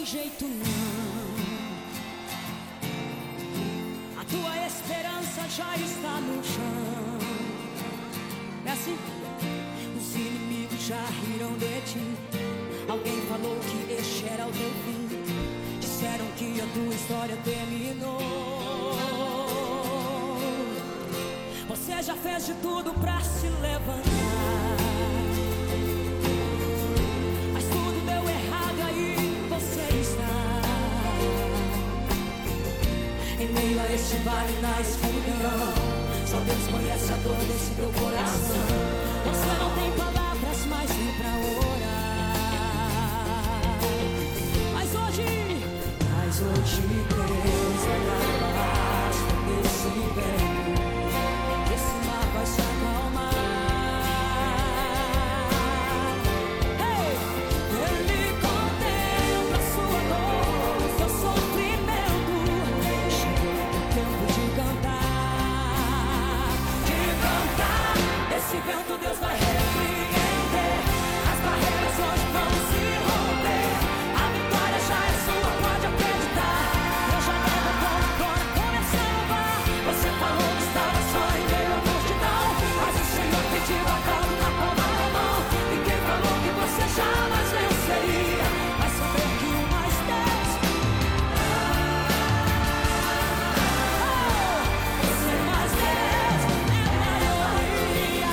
tem jeito não. A tua esperança já está no chão. É assim, os inimigos já riram de ti. Alguém falou que este era o teu fim. Disseram que a tua história terminou. Você já fez de tudo pra se levantar, mas tudo deu errado, aí você está em meio a este vale na escuridão. Só Deus conhece a dor desse teu coração. Você não tem palavras mais nem pra orar, mas hoje Deus vai dar paz nesse vento. Esse mar vai se acalmar. Hey! Ele contempla sua dor, seu sofrimento. Chegou o tempo de cantar, esse vento Deus vai repreender. As barreiras hoje vão se romper. A vitória já é sua, pode acreditar. Eu já leva com agora, começa a salvar. Você falou que estava só em meio à multidão, mas o Senhor pediu a calma na palma da mão. E quem falou que você jamais venceria, vai saber que o mais Deus, você mais Deus é maioria.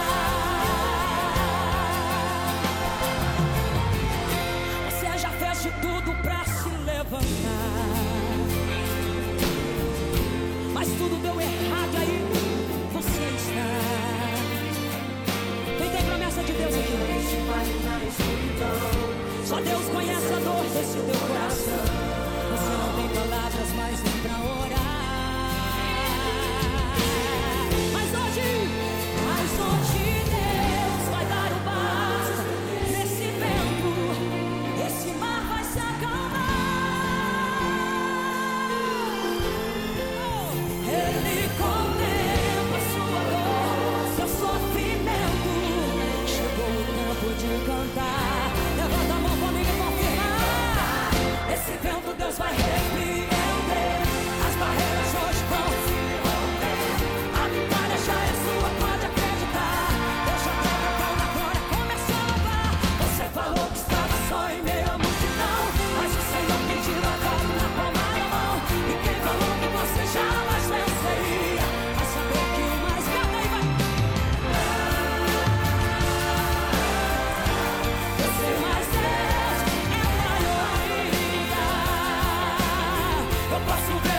Você já fez de tudo pra se levantar, mas tudo deu errado, aí você está. Quem tem promessa de Deus aqui? Só Deus conhece a dor desse teu coração. Você não tem palavras mais nem pra orar, mas hoje Deus vai dar o basta nesse vento. Esse mar vai se acalmar. Ele contempla sua dor, seu sofrimento. Chegou o tempo de cantar. Levanta a mão comigo e confirma. Esse vento Deus vai repreender. As barreiras hoje vão se romper. A vitória já é sua, pode acreditar. Deus já quebra a calma, agora começa a louvar. Você falou que estava só em meio à multidão, mas o Senhor pediu a calma na palma da mão. E quem falou que você jamais venceria, vai saber que o mais grande aí vai. Você mais Deus é maioria. Eu posso ver